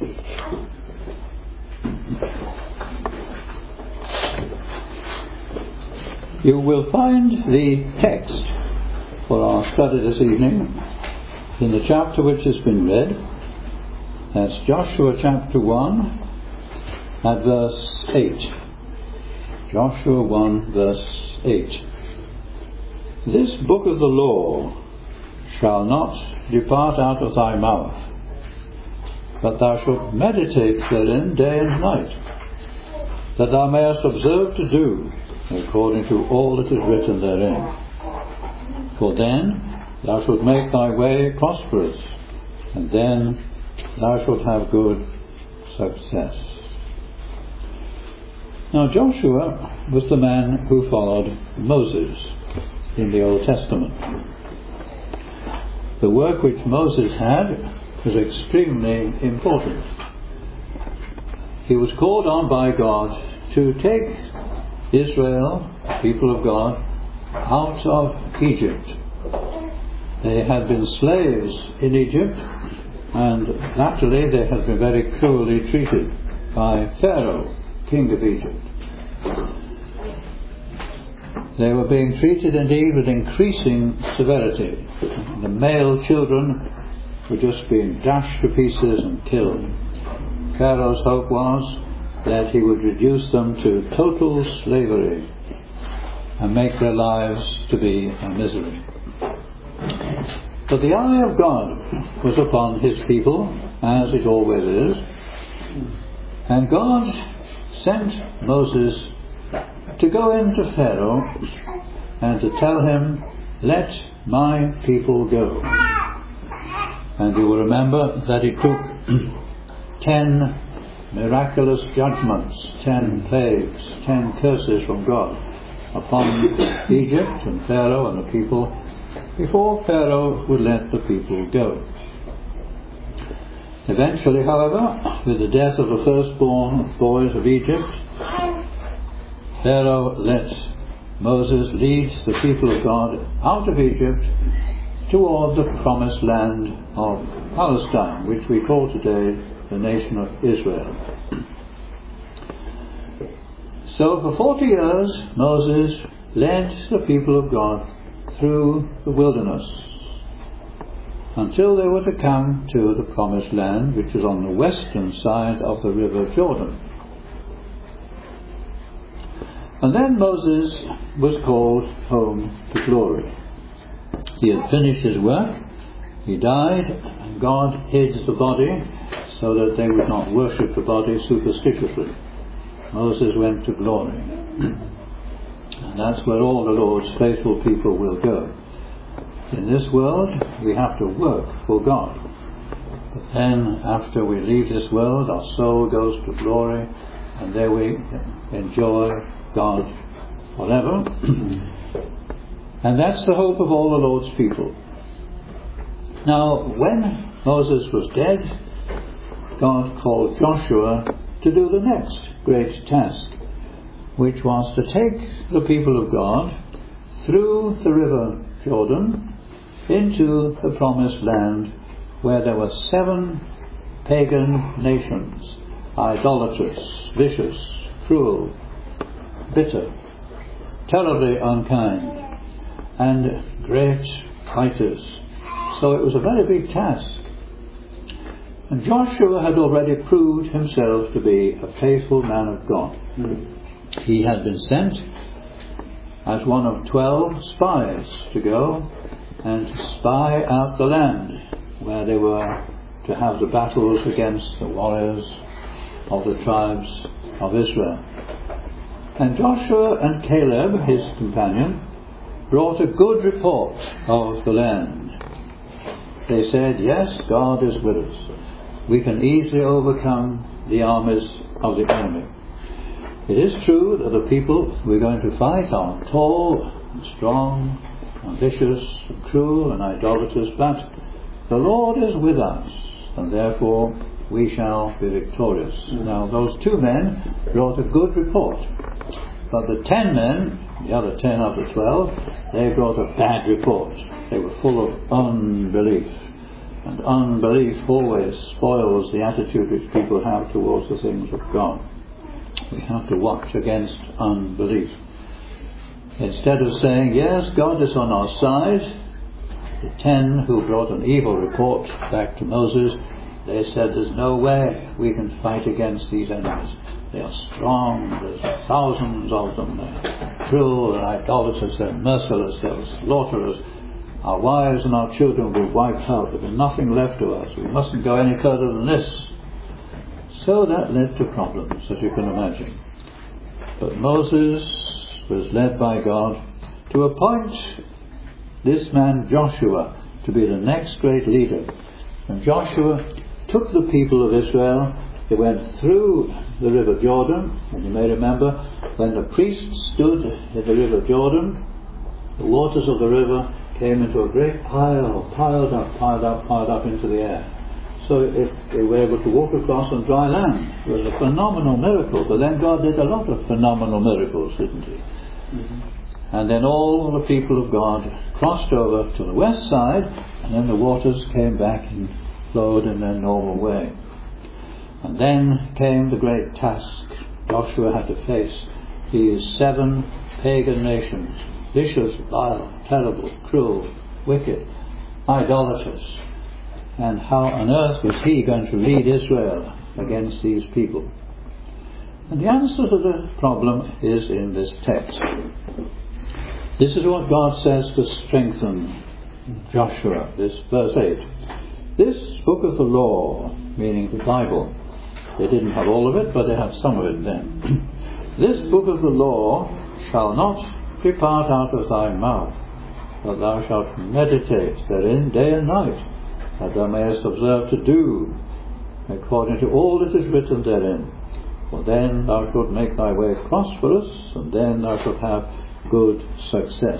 You will find the text for our study this evening in the chapter which has been read. That's Joshua chapter 1 at verse 8. Joshua 1 verse 8. This book of the law shall not depart out of thy mouth, but thou shalt meditate therein day and night, that thou mayest observe to do according to all that is written therein. For then thou shalt make thy way prosperous, and then thou shalt have good success. Now Joshua was the man who followed Moses in the Old Testament. The work which Moses had was extremely important. He was called on by God to take Israel, people of God, out of Egypt. They had been slaves in Egypt, and naturally they had been very cruelly treated by Pharaoh, king of Egypt. They were being treated indeed with increasing severity. The male children were just being dashed to pieces and killed. Pharaoh's hope was that he would reduce them to total slavery and make their lives to be a misery. But the eye of God was upon his people, as it always is, and God sent Moses to go into Pharaoh and to tell him, "Let my people go." And you will remember that it took 10 miraculous judgments, 10 plagues, 10 curses from God upon Egypt and Pharaoh and the people before Pharaoh would let the people go. Eventually, however, with the death of the firstborn boys of Egypt, Pharaoh let Moses lead the people of God out of Egypt toward the promised land of Palestine, which we call today the nation of Israel. So for 40 years Moses led the people of God through the wilderness until they were to come to the promised land, which was on the western side of the river Jordan. And then Moses was called home to glory. He had finished his work, he died, and God hid the body so that they would not worship the body superstitiously. Moses went to glory. And that's where all the Lord's faithful people will go. In this world we have to work for God. But then after we leave this world, our soul goes to glory, and there we enjoy God forever. And that's the hope of all the Lord's people. Now, when Moses was dead, God called Joshua to do the next great task, which was to take the people of God through the river Jordan into the promised land, where there were 7 pagan nations, idolatrous, vicious, cruel, bitter, terribly unkind, and great fighters. So it was a very big task. And Joshua had already proved himself to be a faithful man of God. He had been sent as one of 12 spies to go and to spy out the land where they were to have the battles against the warriors of the tribes of Israel. And Joshua and Caleb, his companion, brought a good report of the land. They said, "Yes, God is with us. We can easily overcome the armies of the enemy." It is true that the people we're going to fight are tall and strong and vicious and cruel and idolatrous, but the Lord is with us, and therefore we shall be victorious. Now those 2 men brought a good report, but the 10 men, the other 10 out of 12, they brought a bad report. They were full of unbelief. And unbelief always spoils the attitude which people have towards the things of God. We have to watch against unbelief. Instead of saying, yes, God is on our side, the 10 who brought an evil report back to Moses, they said, there's no way we can fight against these enemies. They are strong, there's thousands of them, they're cruel and idolaters, they're merciless, they'll slaughter us. Our wives and our children will be wiped out, there'll be nothing left to us. We mustn't go any further than this. So that led to problems, as you can imagine. But Moses was led by God to appoint this man Joshua to be the next great leader. And Joshua took the people of Israel. They went through the river Jordan, and you may remember when the priests stood in the river Jordan, the waters of the river came into a great piled up into the air. So they were able to walk across on dry land. It was a phenomenal miracle. But then God did a lot of phenomenal miracles, didn't He? Mm-hmm. And then all the people of God crossed over to the west side, and then the waters came back and flowed in their normal way. And then came the great task Joshua had to face. These 7 pagan nations, vicious, vile, terrible, cruel, wicked, idolaters. And how on earth was he going to lead Israel against these people? And the answer to the problem is in this text. This is what God says to strengthen Joshua, this verse 8. This book of the law, meaning the Bible, they didn't have all of it, but they had some of it then. This book of the law shall not depart out of thy mouth, but thou shalt meditate therein day and night, that thou mayest observe to do according to all that is written therein. For then thou shalt make thy way prosperous, and then thou shalt have good success.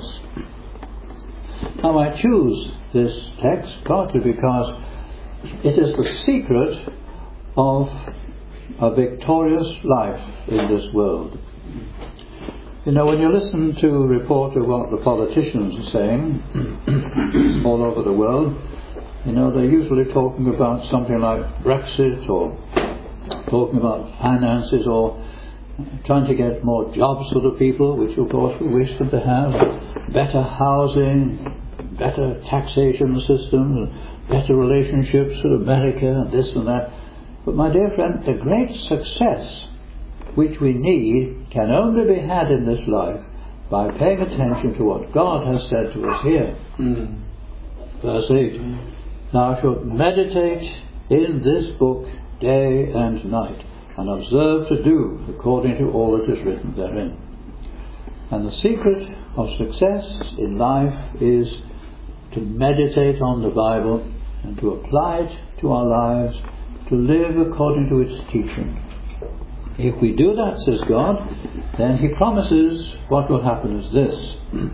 Now I choose this text partly because it is the secret of a victorious life in this world. You know, when you listen to a report of what the politicians are saying all over the world, you know, they're usually talking about something like Brexit, or talking about finances, or trying to get more jobs for the people, which of course we wish them to have, better housing, better taxation system, better relationships with America, and this and that. But my dear friend, the great success which we need can only be had in this life by paying attention to what God has said to us here. Verse 8. Thou shalt meditate in this book day and night, and observe to do according to all that is written therein. And the secret of success in life is to meditate on the Bible and to apply it to our lives, to live according to its teaching. If we do that, says God, then He promises what will happen is this.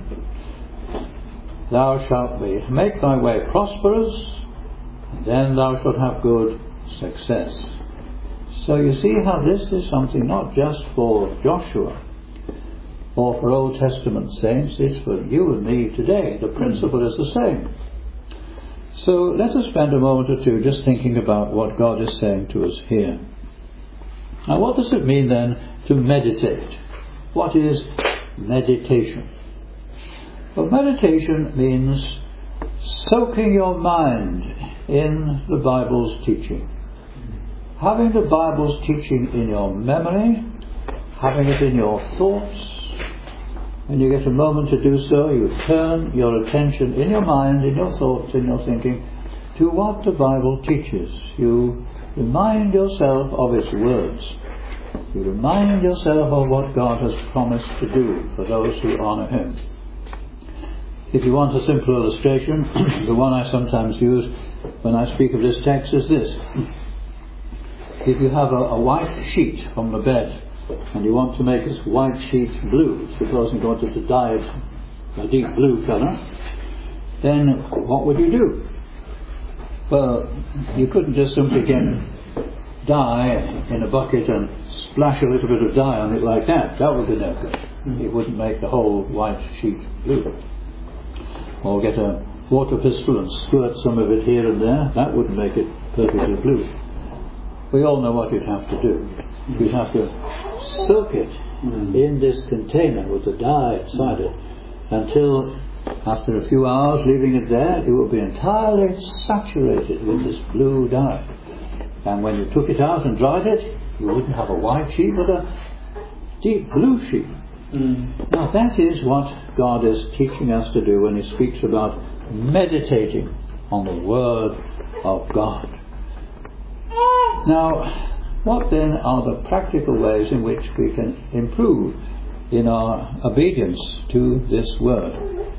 Thou shalt make thy way prosperous, and then thou shalt have good success. So you see how this is something not just for Joshua or for Old Testament saints, it's for you and me today. The principle is the same. So let us spend a moment or two just thinking about what God is saying to us here. Now, what does it mean then to meditate? What is meditation? Well, meditation means soaking your mind in the Bible's teaching. Having the Bible's teaching in your memory, having it in your thoughts. When you get a moment to do so, you turn your attention in your mind, in your thoughts, in your thinking, to what the Bible teaches. You remind yourself of its words. You remind yourself of what God has promised to do for those who honour Him. If you want a simple illustration, the one I sometimes use when I speak of this text is this. If you have a white sheet from the bed, and you want to make this white sheet blue, supposing you wanted to dye it a deep blue colour, then what would you do? Well, you couldn't just simply get dye in a bucket and splash a little bit of dye on it like that. That would be no good. It wouldn't make the whole white sheet blue. Or get a water pistol and squirt some of it here and there, that wouldn't make it perfectly blue. We all know what you'd have to do. You'd have to soak it in this container with the dye inside it until, after a few hours leaving it there, it would be entirely saturated with this blue dye. And when you took it out and dried it, you wouldn't have a white sheet but a deep blue sheet. Now that is what God is teaching us to do when He speaks about meditating on the Word of God. Now, what then are the practical ways in which we can improve in our obedience to this Word?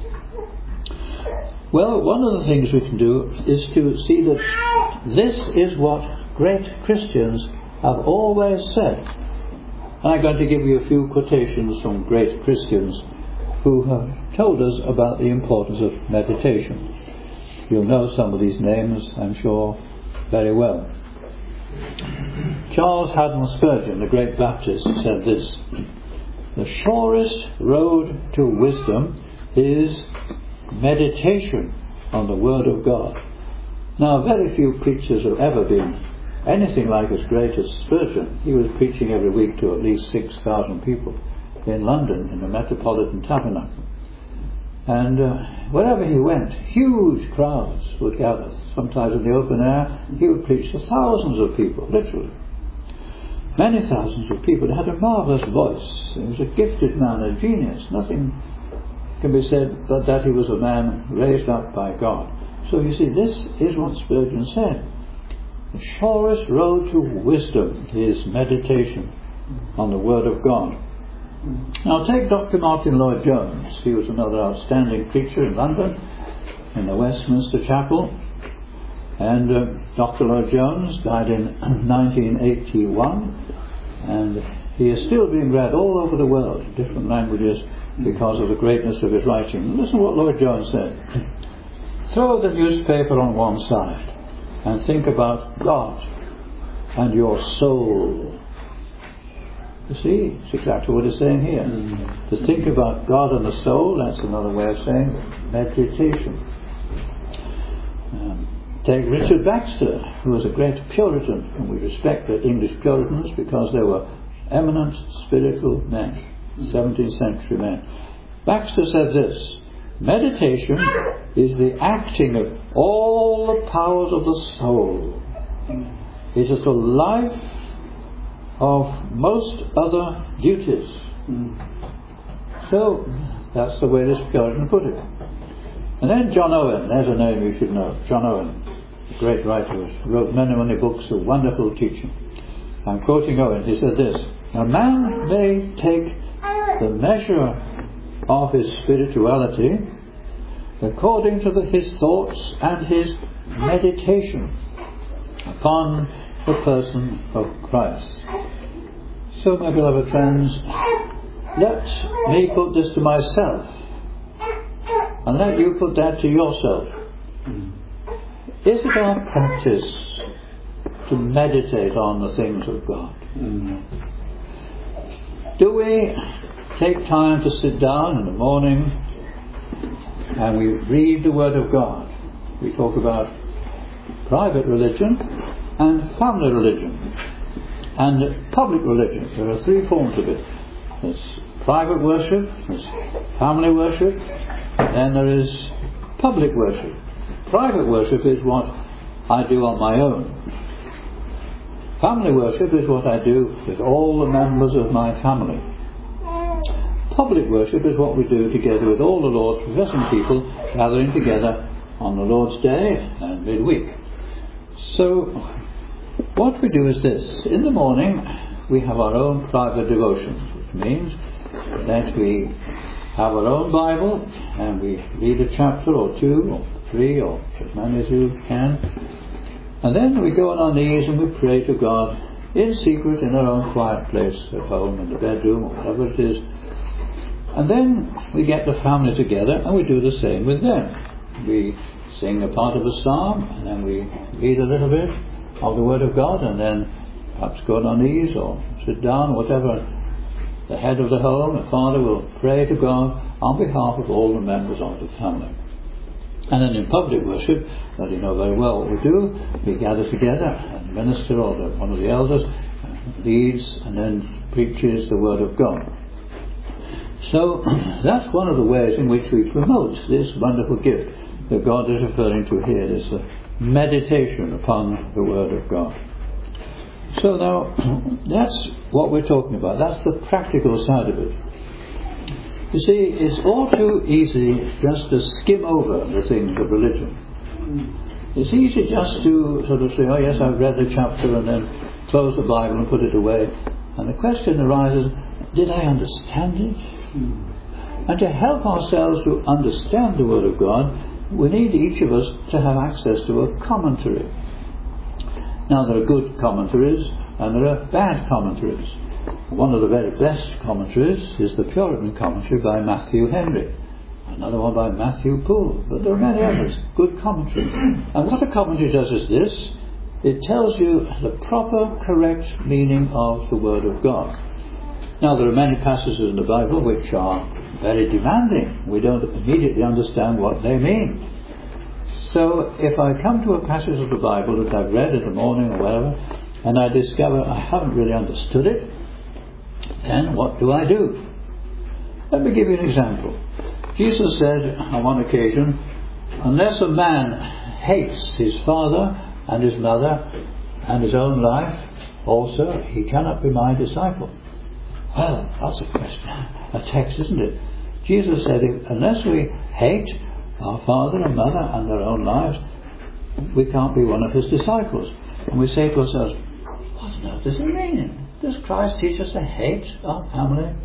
Well, one of the things we can do is to see that this is what great Christians have always said. And I'm going to give you a few quotations from great Christians who have told us about the importance of meditation. You'll know some of these names, I'm sure, very well. Charles Haddon Spurgeon, the great Baptist, said this: "The surest road to wisdom is meditation on the Word of God." Now, very few preachers have ever been anything like as great as Spurgeon. He was preaching every week to at least 6,000 people in London in the Metropolitan Tabernacle. And wherever he went, huge crowds would gather. Sometimes in the open air, he would preach to thousands of people, literally. Many thousands of people. He had a marvellous voice. He was a gifted man, a genius. Nothing can be said but that he was a man raised up by God. So you see, this is what Spurgeon said. The surest road to wisdom is meditation on the Word of God. Now take Dr. Martin Lloyd-Jones. He was another outstanding preacher in London, in the Westminster Chapel. And Dr. Lloyd-Jones died in 1981, and he is still being read all over the world in different languages because of the greatness of his writing. Listen to what Lloyd-Jones said. "Throw the newspaper on one side and think about God and your soul." You see, it's exactly what he's saying here. To think about God and the soul, that's another way of saying meditation. Take Richard Baxter, who was a great Puritan, and we respect the English Puritans because they were eminent spiritual men, 17th century men. Baxter said this: "Meditation is the acting of all the powers of the soul. It is the life of most other duties." So that's the way this Puritan put it. And then John Owen, there's a name you should know. John Owen, a great writer who wrote many, many books of wonderful teaching. I'm quoting Owen. He said this: "A man may take the measure of his spirituality according to his thoughts and his meditation upon the person of Christ." So, my beloved friends, let me put this to myself, and let you put that to yourself. Is it our practice to meditate on the things of God? Do we take time to sit down in the morning and we read the Word of God? We talk about private religion and family religion and public religion. There are three forms of it. There's private worship, there's family worship, then there is public worship. Private worship is what I do on my own. Family worship is what I do with all the members of my family. Public worship is what we do together with all the Lord's professing people gathering together on the Lord's Day and midweek. So what we do is this. In the morning we have our own private devotions, which means that we have our own Bible and we read a chapter or two or three or as many as you can, and then we go on our knees and we pray to God in secret in our own quiet place at home, in the bedroom or whatever it is. And then we get the family together and we do the same with them. We sing a part of a psalm and then we read a little bit of the Word of God, and then perhaps go on our knees or sit down, whatever. The head of the home, the father, will pray to God on behalf of all the members of the family. And then in public worship, well, you know very well what we do. We gather together, and the minister or one of the elders leads and then preaches the Word of God. So that's one of the ways in which we promote this wonderful gift that God is referring to here, this meditation upon the Word of God. So now, that's what we're talking about. That's the practical side of it. You see, it's all too easy just to skim over the things of religion. It's easy just to sort of say, oh yes, I've read the chapter, and then close the Bible and put it away. And the question arises, did I understand it? And to help ourselves to understand the Word of God, we need each of us to have access to a commentary. Now, there are good commentaries and there are bad commentaries. One of the very best commentaries is the Puritan commentary by Matthew Henry. Another one by Matthew Poole. But there are many others. Good commentary. And what a commentary does is this. It tells you the proper, correct meaning of the Word of God. Now, there are many passages in the Bible which are very demanding. We don't immediately understand what they mean. So, if I come to a passage of the Bible that I've read in the morning or whatever, and I discover I haven't really understood it, then what do I do? Let me give you an example. Jesus said on one occasion, unless a man hates his father and his mother and his own life also, he cannot be my disciple. Well, that's a question, a text, isn't it? Jesus said, unless we hate our father and mother and their own lives, we can't be one of his disciples. And we say to ourselves, what on earth does it mean? Does Christ teach us to hate our family?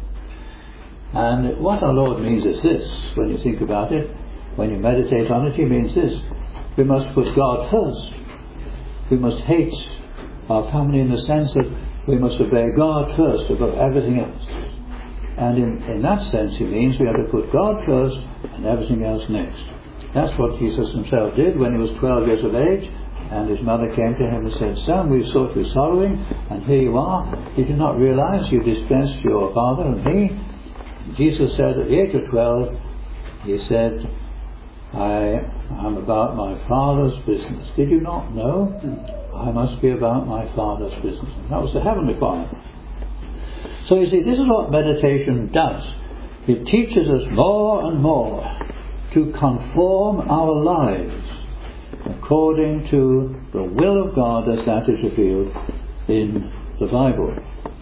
And what our Lord means is this, when you think about it, when you meditate on it, he means this. We must put God first. We must hate our family in the sense that we must obey God first above everything else. And in that sense he means we have to put God first and everything else next. That's what Jesus himself did when he was 12 years of age, and his mother came to him and said, son, we saw you sorrowing, and here you are. Did you not realize you dispensed your father and me? And Jesus said at the age of 12, he said, I am about my Father's business. Did you not know? I must be about my Father's business. And that was the Heavenly Father. So you see, this is what meditation does. It teaches us more and more to conform our lives according to the will of God as that is revealed in the Bible.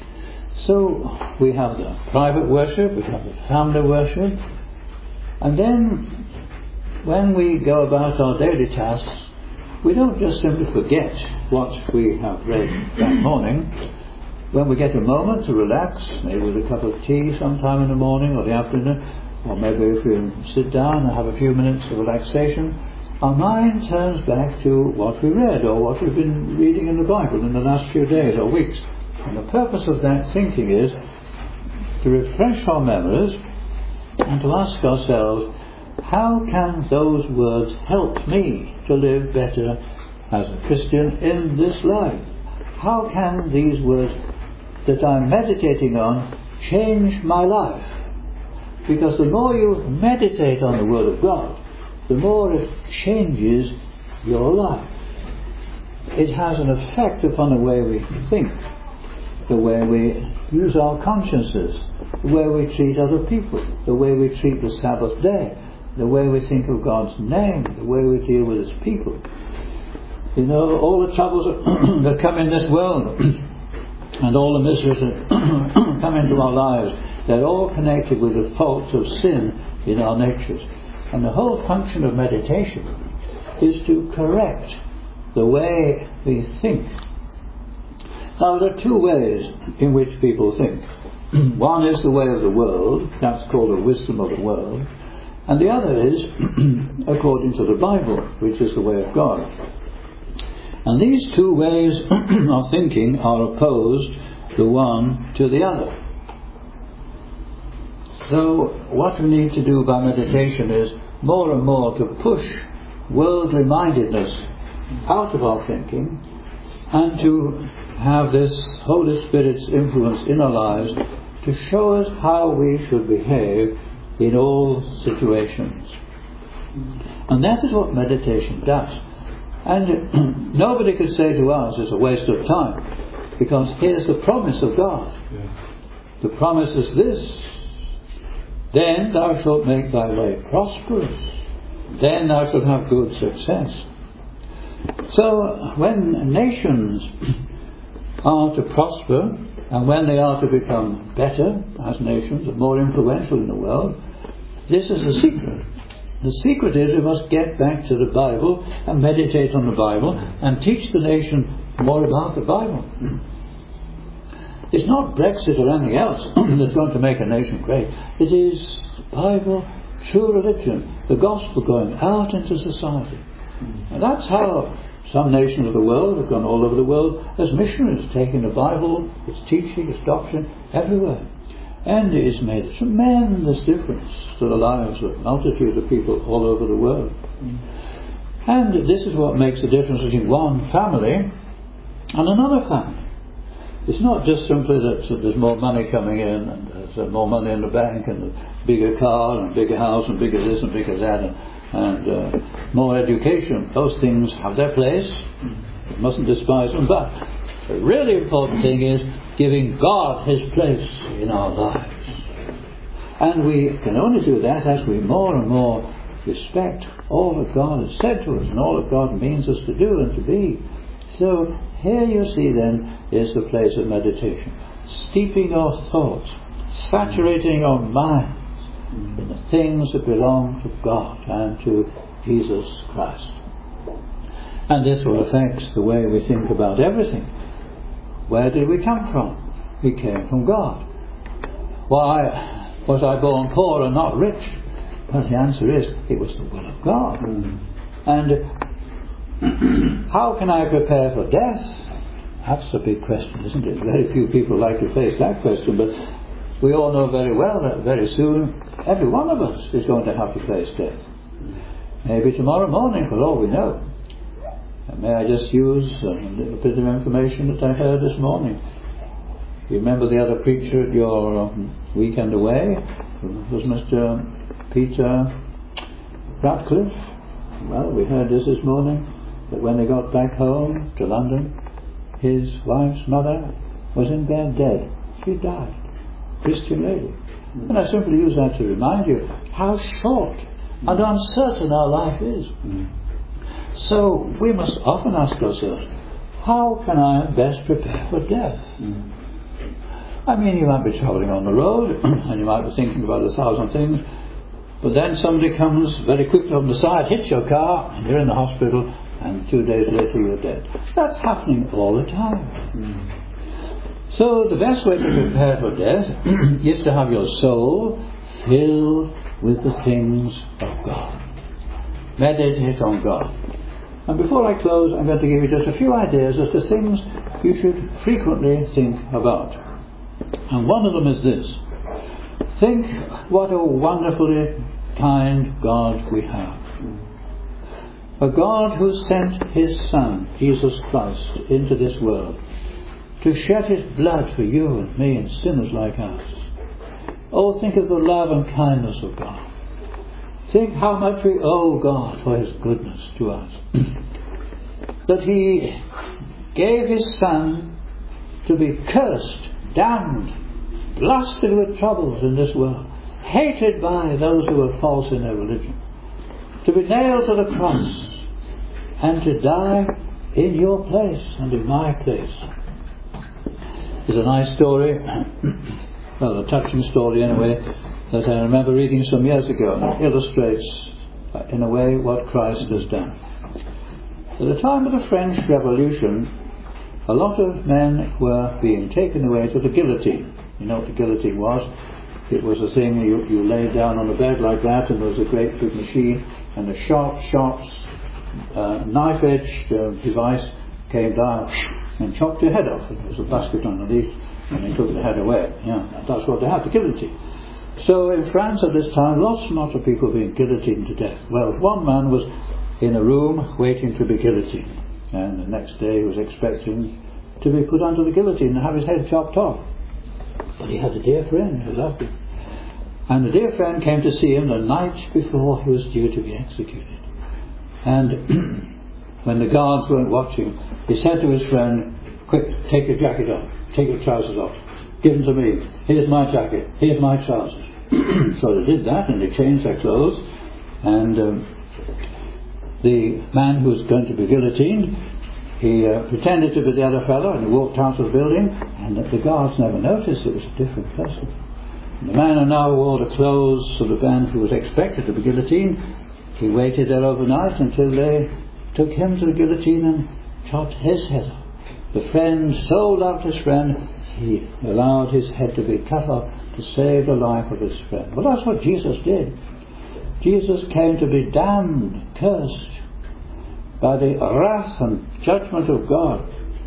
So we have the private worship, we have the family worship, and then when we go about our daily tasks, we don't just simply forget what we have read that morning. When we get a moment to relax, maybe with a cup of tea sometime in the morning or the afternoon, or maybe if we sit down and have a few minutes of relaxation, our mind turns back to what we read or what we've been reading in the Bible in the last few days or weeks. And the purpose of that thinking is to refresh our memories and to ask ourselves, how can those words help me to live better as a Christian in this life? How can these words that I'm meditating on change my life? Because the more you meditate on the Word of God, the more it changes your life. It has an effect upon the way we think, the way we use our consciences, the way we treat other people, the way we treat the Sabbath day, the way we think of God's name, the way we deal with His people. You know, all the troubles that come in this world and all the miseries that come into our lives, they're all connected with the faults of sin in our natures. And the whole function of meditation is to correct the way we think. Now, there are two ways in which people think. One is the way of the world, that's called the wisdom of the world. And the other is according to the Bible, which is the way of God. And these two ways of thinking are opposed the one to the other. So what we need to do by meditation is more and more to push worldly mindedness out of our thinking and to have this Holy Spirit's influence in our lives to show us how we should behave in all situations. And that is what meditation does. And nobody could say to us it's a waste of time, because here's the promise of God. The promise is this: then thou shalt make thy way prosperous, then thou shalt have good success. So when nations are to prosper, and when they are to become better as nations and more influential in the world, this is the secret. The secret is we must get back to the Bible and meditate on the Bible and teach the nation more about the Bible. It's not Brexit or anything else that's going to make a nation great. It is Bible, true religion, the gospel going out into society. And that's how some nations of the world have gone all over the world as missionaries, taking the Bible, its teaching, its doctrine, everywhere. And it has made a tremendous difference to the lives of multitudes of people all over the world. And this is what makes the difference between one family and another family. It's not just simply that there's more money coming in, and there's more money in the bank, and a bigger car, and a bigger house, and bigger this and bigger that, and more education. Those things have their place. You mustn't despise them. But the really important thing is giving God His place in our lives. And we can only do that as we more and more respect all that God has said to us and all that God means us to do and to be. So here you see then is the place of meditation. Steeping our thoughts, saturating our minds in the things that belong to God and to Jesus Christ. And this will affect the way we think about everything. Where did we come from? We came from God. Why was I born poor and not rich? Well, the answer is, it was the will of God. And how can I prepare for death? That's a big question, isn't it? Very few people like to face that question, but we all know very well that very soon every one of us is going to have to face death. Maybe tomorrow morning, for all we know. And may I just use a little bit of information that I heard this morning. You remember the other preacher at your weekend away? It was Mr. Peter Ratcliffe. Well, we heard this morning, that when they got back home to London, his wife's mother was in bed dead. She died. Christian lady. And I simply use that to remind you how short and uncertain our life is. So we must often ask ourselves, how can I best prepare for death? I mean, you might be travelling on the road and you might be thinking about 1,000 things, but then somebody comes very quickly from the side, hits your car, and you're in the hospital, and 2 days later you're dead. That's happening all the time. So the best way to prepare for death is to have your soul filled with the things of God. Meditate on God. And before I close, I'm going to give you just a few ideas as to things you should frequently think about. And one of them is this. Think what a wonderfully kind God we have. A God who sent His Son, Jesus Christ, into this world to shed His blood for you and me and sinners like us. Oh, think of the love and kindness of God. Think how much we owe God for His goodness to us. That He gave His Son to be cursed, damned, blasted with troubles in this world, hated by those who are false in their religion, to be nailed to the cross and to die in your place and in my place. There's a nice story, well, a touching story anyway, that I remember reading some years ago, and it illustrates in a way what Christ has done. At the time of the French Revolution, a lot of men were being taken away to the guillotine. You know what the guillotine was? It was a thing you laid down on the bed like that, and there was a great big machine, and a sharp knife-edged device came down and chopped your head off. There was a basket underneath, and they took the head away. Yeah, that's what they had, the guillotine. So in France at this time, lots and lots of people were being guillotined to death. Well, one man was in a room waiting to be guillotined, and the next day he was expecting to be put under the guillotine and have his head chopped off. But he had a dear friend who loved him. And a dear friend came to see him the night before he was due to be executed. And when the guards weren't watching, he said to his friend, "Quick, take your jacket off, take your trousers off, give them to me, here's my jacket, here's my trousers." So they did that, and they changed their clothes, and the man who was going to be guillotined, he pretended to be the other fellow, and he walked out of the building, and the guards never noticed it was a different person. And the man who now wore the clothes of the man who was expected to be guillotined, he waited there overnight until they took him to the guillotine and chopped his head off. The friend so loved his friend, he allowed his head to be cut off to save the life of his friend. Well, that's what Jesus did. Jesus came to be damned, cursed, by the wrath and judgment of God.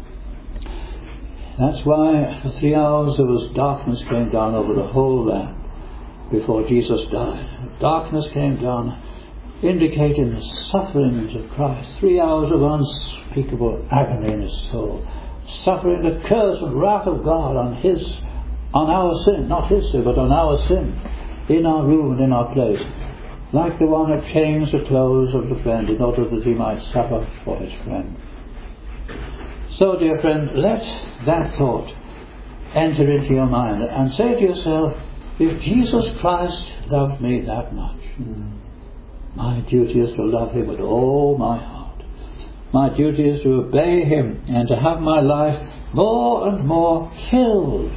That's why for 3 hours there was darkness came down over the whole land before Jesus died. Darkness came down, indicating the sufferings of Christ. 3 hours of unspeakable agony in his soul, suffering the curse and wrath of God on our sin, not his sin, but on our sin, in our room and in our place, like the one who changed the clothes of the friend in order that he might suffer for his friend. So, dear friend, let that thought enter into your mind and say to yourself, if Jesus Christ loved me that much, my duty is to love him with all my heart. My duty is to obey him and to have my life more and more filled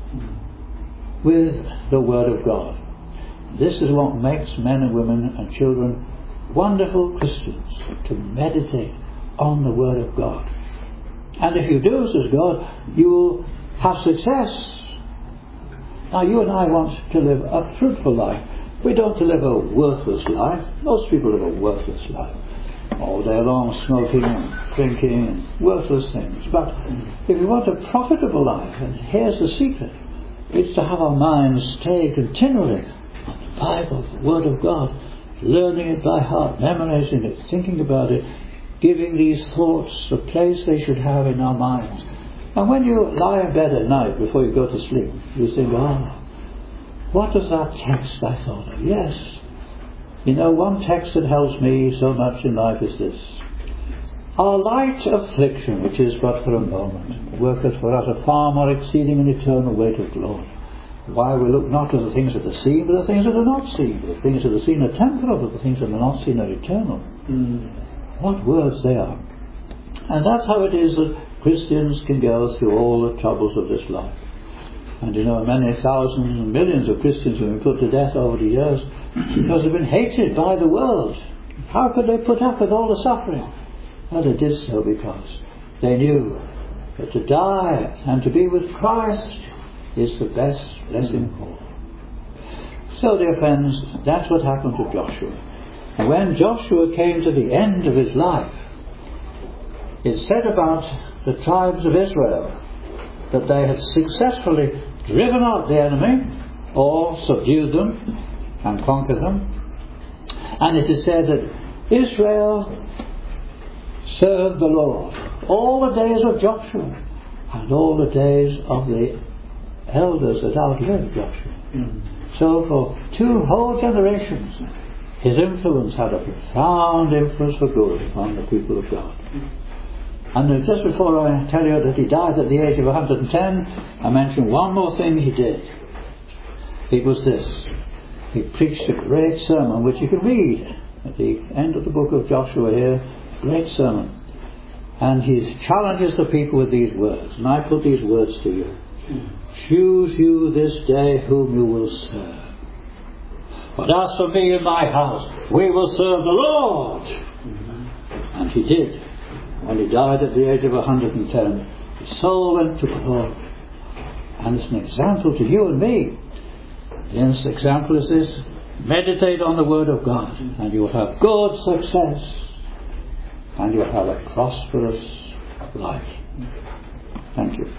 with the Word of God. This is what makes men and women and children wonderful Christians, to meditate on the Word of God. And if you do, says God, you will have success. Now, you and I want to live a fruitful life. We don't live a worthless life. Most people live a worthless life. All day long smoking and drinking and worthless things. But if we want a profitable life, and here's the secret, it's to have our minds stay continually on the Bible, the Word of God, learning it by heart, memorizing it, thinking about it, giving these thoughts the place they should have in our minds. And when you lie in bed at night before you go to sleep, you think, what was that text I thought of? Yes. You know, one text that helps me so much in life is this. Our light affliction, which is but for a moment, worketh for us a far more exceeding and eternal weight of glory. Why we look not to the things that are seen, but the things that are not seen. The things that are seen are temporal, but the things that are not seen are eternal. What words they are. And that's how it is that Christians can go through all the troubles of this life. And you know, many thousands and millions of Christians have been put to death over the years because they've been hated by the world. How could they put up with all the suffering? Well, they did so because they knew that to die and to be with Christ is the best blessing of all. So, dear friends, that's what happened to Joshua. And when Joshua came to the end of his life, it said about the tribes of Israel that they had successfully driven out the enemy, or subdued them and conquered them. And it is said that Israel served the Lord all the days of Joshua and all the days of the elders that outlived Joshua. So for 2 whole generations, his influence had a profound influence for good upon the people of God. And just before I tell you that he died at the age of 110, I mention one more thing he did. It was this. He preached a great sermon, which you can read at the end of the book of Joshua here. Great sermon. And he challenges the people with these words. And I put these words to you. Choose you this day whom you will serve. But as for me and my house, we will serve the Lord. And he did. When he died at the age of 110, his soul went to glory. And it's an example to you and me. His example is this: meditate on the Word of God, and you will have good success, and you will have a prosperous life. Thank you.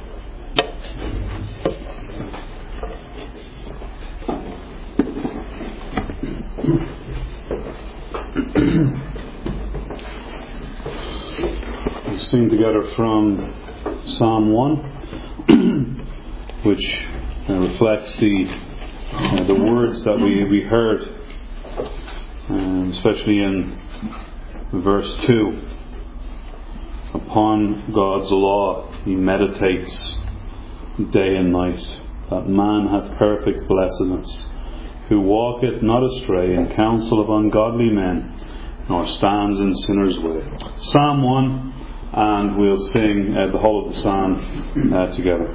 We sing together from Psalm 1, which reflects the the words that we heard, especially in verse 2. Upon God's law he meditates day and night, that man hath perfect blessedness, who walketh not astray in counsel of ungodly men, nor stands in sinners' way. Psalm 1, and we'll sing the whole of the psalm together.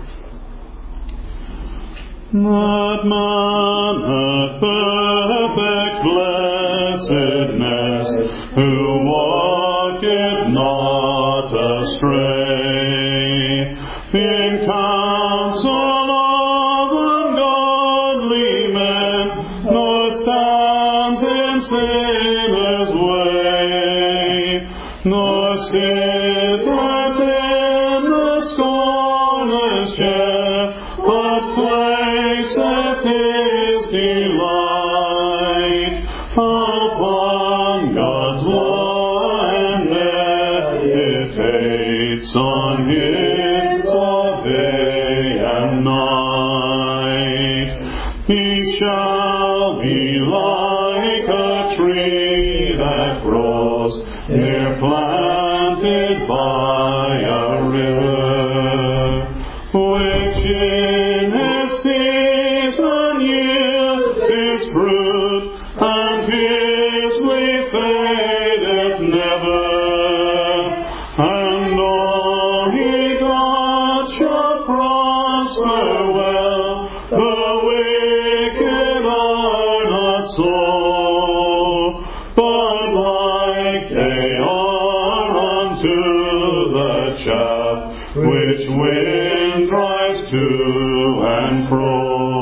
That man hath perfect blessedness, who walketh not astray in counsel of ungodly men, nor stands in sinners' way, nor sitteth in the scorners' chair, but placeth his delight upon God's law, and meditates on his law day and night. He shall be like a tree that grows near planted by a river, which in its season yields its fruit, and his leaf fadeth never. And all he doth shall prosper well. The wicked are not so, but like they are unto the chaff which wind drives to and fro.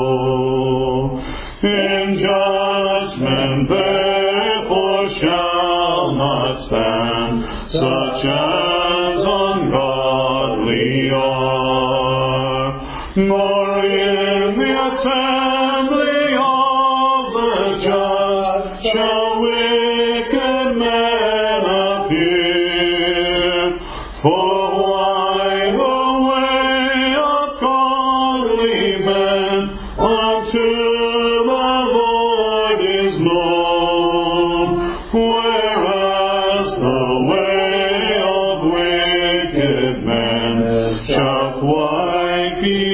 In judgment therefore shall not stand such as ungodly are, nor in the assembly of the just shall wicked men appear. For why the way of godly men unto the Lord is known, whereas the way of wicked men shall quite be